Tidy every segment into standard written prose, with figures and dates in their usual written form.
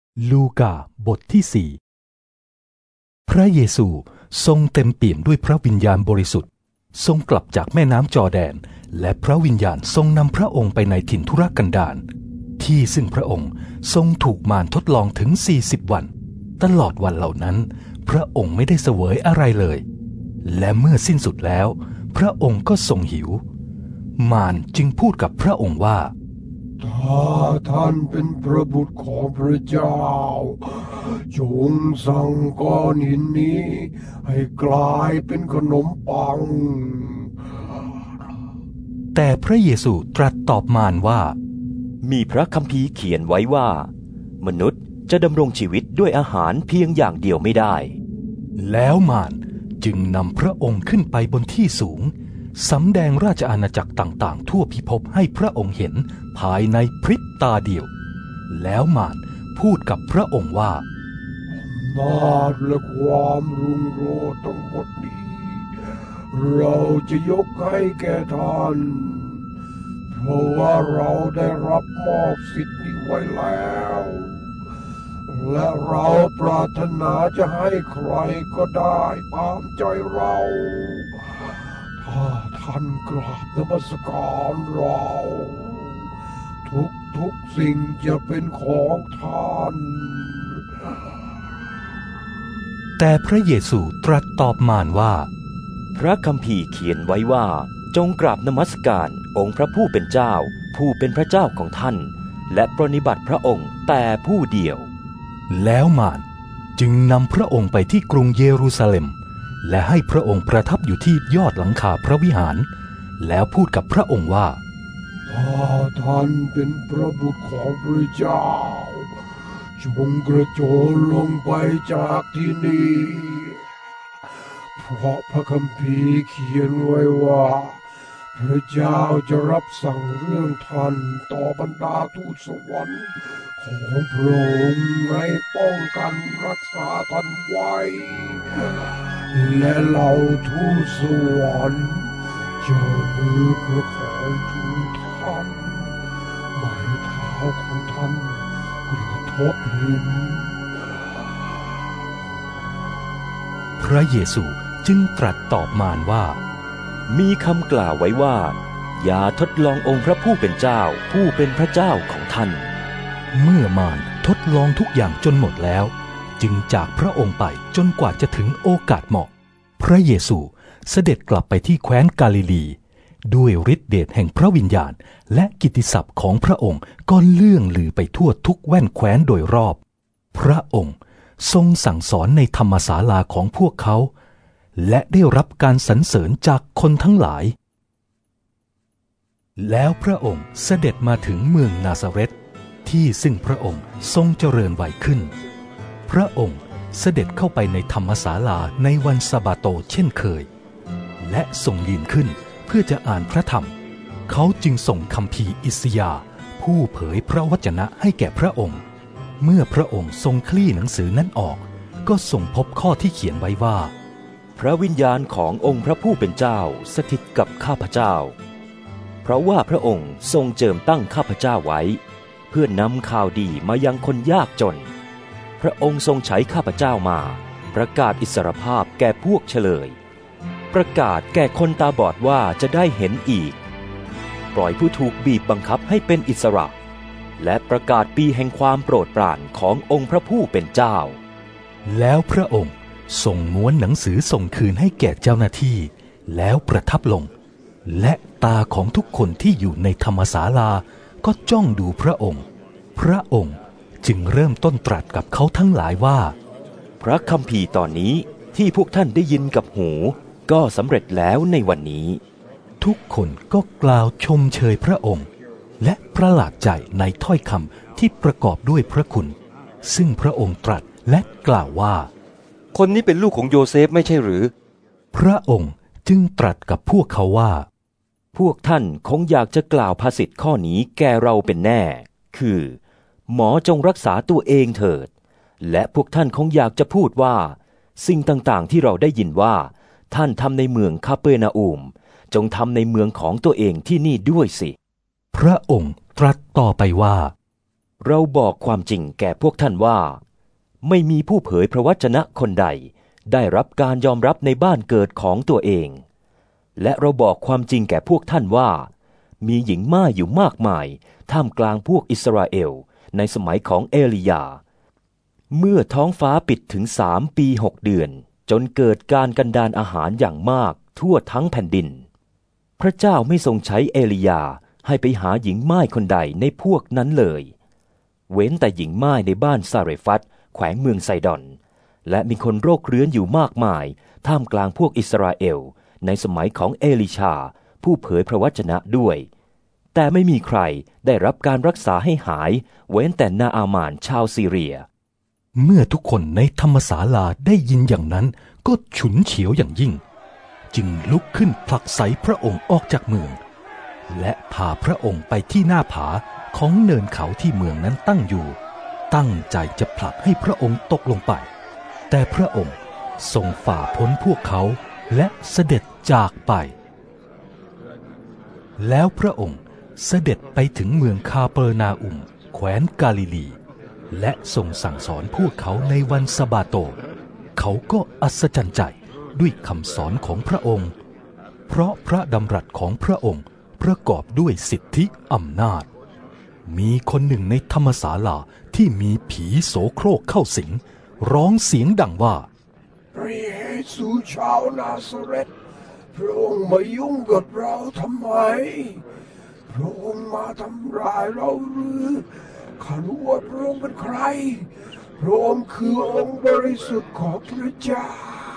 ลูกาบทที่ 4พระเยซูทรงเต็มเปี่ยมด้วยพระวิญญาณบริสุทธิ์ทรงกลับจากแม่น้ำจอร์แดนและพระวิญญาณทรงนำพระองค์ไปในถิ่นทุรกันดารที่ซึ่งพระองค์ทรงถูกมารทดลองถึง40 วันตลอดวันเหล่านั้นพระองค์ไม่ได้เสวยอะไรเลยและเมื่อสิ้นสุดแล้วพระองค์ก็ทรงหิวมารจึงพูดกับพระองค์ว่าถ้าท่านเป็นพระบุตรของพระเจ้าจงสั่งก้อนหินนี้ให้กลายเป็นขนมปังแต่พระเยซูตรัสตอบมารว่ามีพระคัมภีร์เขียนไว้ว่ามนุษย์จะดำรงชีวิตด้วยอาหารเพียงอย่างเดียวไม่ได้แล้วมารจึงนำพระองค์ขึ้นไปบนที่สูงสำแดงราชอาณาจักรต่างๆทั่วพิภพให้พระองค์เห็นภายในพริบตาเดียวแล้วมารพูดกับพระองค์ว่าอำนาจและความรุ่งโรจน์ทั้งหมดนี้เราจะยกให้แก่ท่านเพราะว่าเราได้รับมอบสิทธิ์นี้ไว้แล้วและเราปรารถนาจะให้ใครก็ได้ตามใจเราถ้าท่านกราบนมัสการเราทุกสิ่งจะเป็นของท่านแต่พระเยซูตรัสตอบมารว่าพระคัมภีร์เขียนไว้ว่าจงกราบนมัสการองค์พระผู้เป็นเจ้าผู้เป็นพระเจ้าของท่านและปรนนิบัติพระองค์แต่ผู้เดียวแล้วมารจึงนำพระองค์ไปที่กรุงเยรูซาเล็มและให้พระองค์ประทับอยู่ที่ยอดหลังคาพระวิหารแล้วพูดกับพระองค์ว่าถ้าท่านเป็นพระบุตรของพระเจ้าจงกระโจนลงไปจากที่นี่เพราะพระคัมภีร์เขียนไว้ว่าพระเจ้าจะรับสั่งเรื่องท่านต่อบรรดาทูตสวรรค์ของพระองค์ให้ป้องกันรักษาท่านไว้และเหล่าทูตสวรรค์จะมือประคองทูตท่านไม่เท้าของท่านกระทบหินพระเยซูจึงตรัสตอบมารว่ามีคำกล่าวไว้ว่าอย่าทดลององค์พระผู้เป็นเจ้าผู้เป็นพระเจ้าของท่านเมื่อมารทดลองทุกอย่างจนหมดแล้วจึงจากพระองค์ไปจนกว่าจะถึงโอกาสเหมาะพระเยซูเสด็จกลับไปที่แคว้นกาลิลีด้วยฤทธิเดชแห่งพระวิญญาณและกิตติศัพท์ของพระองค์ก็เลื่องลือไปทั่วทุกแว่นแคว้นโดยรอบพระองค์ทรงสั่งสอนในธรรมศาลาของพวกเขาและได้รับการสรรเสริญจากคนทั้งหลายแล้วพระองค์เสด็จมาถึงเมืองนาซาเร็ตที่ซึ่งพระองค์ทรงเจริญวัยขึ้นพระองค์เสด็จเข้าไปในธรรมศาลาในวันสะบาโตเช่นเคยและทรงยืนขึ้นเพื่อจะอ่านพระธรรมเขาจึงส่งคัมภีร์อิสยาห์ผู้เผยพระวจนะให้แก่พระองค์เมื่อพระองค์ทรงคลี่หนังสือนั้นออกก็ทรงพบข้อที่เขียนไว้ว่าพระวิญญาณขององค์พระผู้เป็นเจ้าสถิตกับข้าพเจ้าเพราะว่าพระองค์ทรงเจิมตั้งข้าพเจ้าไว้เพื่อนำข่าวดีมายังคนยากจนพระองค์ทรงใช้ข้าพเจ้ามาประกาศอิสรภาพแก่พวกเฉลยประกาศแก่คนตาบอดว่าจะได้เห็นอีกปล่อยผู้ถูกบีบบังคับให้เป็นอิสระและประกาศปีแห่งความโปรดปรานขององค์พระผู้เป็นเจ้าแล้วพระองค์ทรงม้วนหนังสือส่งคืนให้แก่เจ้าหน้าที่แล้วประทับลงและตาของทุกคนที่อยู่ในธรรมศาลาก็จ้องดูพระองค์พระองค์จึงเริ่มต้นตรัสกับเขาทั้งหลายว่าพระคัมภีร์ตอนนี้ที่พวกท่านได้ยินกับหูก็สำเร็จแล้วในวันนี้ทุกคนก็กล่าวชมเชยพระองค์และประหลาดใจในถ้อยคำที่ประกอบด้วยพระคุณซึ่งพระองค์ตรัสและกล่าวว่าคนนี้เป็นลูกของโยเซฟไม่ใช่หรือพระองค์จึงตรัสกับพวกเขาว่าพวกท่านคงอยากจะกล่าวภาษิตข้อนี้แก่เราเป็นแน่คือหมอจงรักษาตัวเองเถิดและพวกท่านคงอยากจะพูดว่าสิ่งต่างๆที่เราได้ยินว่าท่านทำในเมืองคาเปอร์นาอุมจงทำในเมืองของตัวเองที่นี่ด้วยสิพระองค์ตรัสต่อไปว่าเราบอกความจริงแก่พวกท่านว่าไม่มีผู้เผยพระวจนะคนใดได้รับการยอมรับในบ้านเกิดของตัวเองและเราบอกความจริงแก่พวกท่านว่ามีหญิงม่ายอยู่มากมายท่ามกลางพวกอิสราเอลในสมัยของเอลียาเมื่อท้องฟ้าปิดถึง3 ปี 6 เดือนจนเกิดการกันดารอาหารอย่างมากทั่วทั้งแผ่นดินพระเจ้าไม่ทรงใช้เอลียาให้ไปหาหญิงม่ายคนใดในพวกนั้นเลยเว้นแต่หญิงม่ายในบ้านซาเรฟัตแขวงเมืองไซดอนและมีคนโรคเรื้อนอยู่มากมายท่ามกลางพวกอิสราเอลในสมัยของเอลิชาผู้เผยพระวจนะด้วยแต่ไม่มีใครได้รับการรักษาให้หายเว้นแต่นาอามานชาวซีเรียเมื่อทุกคนในธรรมศาลาได้ยินอย่างนั้นก็ฉุนเฉียวอย่างยิ่งจึงลุกขึ้นผลักไสพระองค์ออกจากเมืองและพาพระองค์ไปที่หน้าผาของเนินเขาที่เมืองนั้นตั้งอยู่ตั้งใจจะผลักให้พระองค์ตกลงไปแต่พระองค์ทรงฝ่าพ้นพวกเขาและเสด็จจากไปแล้วพระองค์เสด็จไปถึงเมืองคาเปอร์นาอุมแคว้นกาลิลีและทรงสั่งสอนพวกเขาในวันสะบาโตเขาก็อัศจรรย์ใจด้วยคำสอนของพระองค์เพราะพระดำรัสของพระองค์ประกอบด้วยสิทธิอำนาจมีคนหนึ่งในธรรมศาลาที่มีผีโสโครกเข้าสิงร้องเสียงดังว่าพระเยซูชาวนาซาเรตพระองค์มายุ่งกับเราทำไมพระองค์มาทำร้ายเราหรือข้ารู้ว่าพระองค์เป็นใครพระองค์คือองค์บริสุทธิ์ของพระเจ้า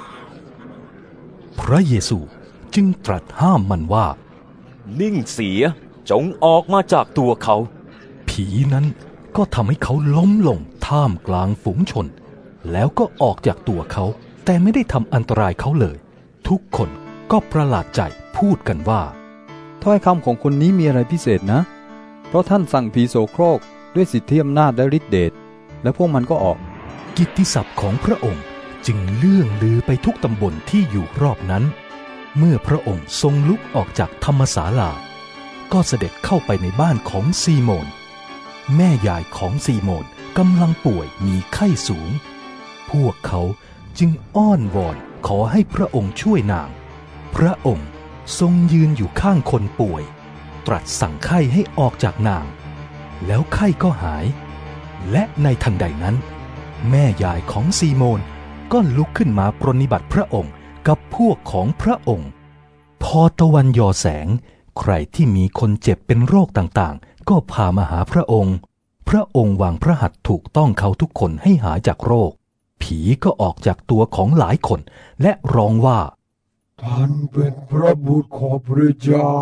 พระเยซูจึงตรัสห้ามมันว่านิ่งเสียจงออกมาจากตัวเขาผีนั้นก็ทำให้เขาล้มลงท่ามกลางฝูงชนแล้วก็ออกจากตัวเขาแต่ไม่ได้ทำอันตรายเขาเลยทุกคนก็ประหลาดใจพูดกันว่าถ้อยคำของคนนี้มีอะไรพิเศษนะเพราะท่านสั่งผีโสโครกด้วยสิทธิอำนาจและฤทธิเดชและพวกมันก็ออกกิตติศัพท์ของพระองค์จึงเลื่องลือไปทุกตำบลที่อยู่รอบนั้นเมื่อพระองค์ทรงลุกออกจากธรรมศาลาก็เสด็จเข้าไปในบ้านของซีโมนแม่ยายของซีโมนกำลังป่วยมีไข้สูงพวกเขาจึงอ้อนวอนขอให้พระองค์ช่วยนางพระองค์ทรงยืนอยู่ข้างคนป่วยตรัสสั่งไข้ให้ออกจากนางแล้วไข้ก็หายและในทันใดนั้นแม่ยายของซีโมนก็ลุกขึ้นมาปรนนิบัติพระองค์กับพวกของพระองค์พอตะวันยอแสงใครที่มีคนเจ็บเป็นโรคต่างๆก็พามาหาพระองค์พระองค์วางพระหัตถ์ถูกต้องเขาทุกคนให้หายจากโรคผีก็ออกจากตัวของหลายคนและร้องว่าท่านเป็นพระบุตรของพระเจ้า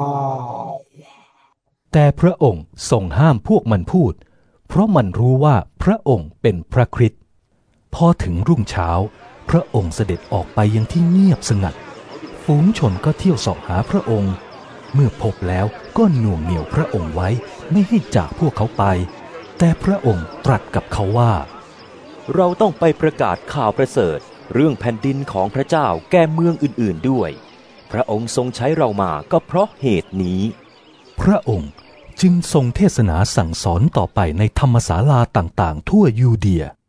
แต่พระองค์ทรงห้ามพวกมันพูดเพราะมันรู้ว่าพระองค์เป็นพระคริสต์พอถึงรุ่งเช้าพระองค์เสด็จออกไปยังที่เงียบสงัดฝูงชนก็เที่ยวเสาะหาพระองค์เมื่อพบแล้วก็หน่วงเหนี่ยวพระองค์ไว้ไม่ให้จากพวกเขาไปแต่พระองค์ตรัสกับเขาว่าเราต้องไปประกาศข่าวประเสริฐเรื่องแผ่นดินของพระเจ้าแก่เมืองอื่นๆด้วยพระองค์ทรงใช้เรามาก็เพราะเหตุนี้พระองค์จึงทรงเทศนาสั่งสอนต่อไปในธรรมศาลาต่างๆทั่วยูเดีย